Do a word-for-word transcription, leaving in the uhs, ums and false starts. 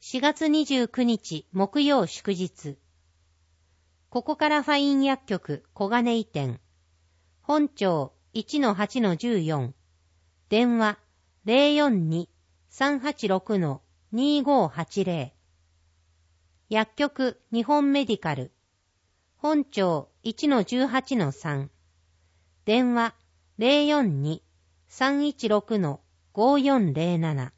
しがつにじゅうくにち木曜祝日。ここからファイン薬局小金井店。本庁 いちのはちのじゅうよん。電話 ゼロよんに さんはちろく にごはちゼロ。薬局日本メディカル。本庁 いちのじゅうはちのさん。電話 ゼロよんに さんいちろく ごよんゼロなな。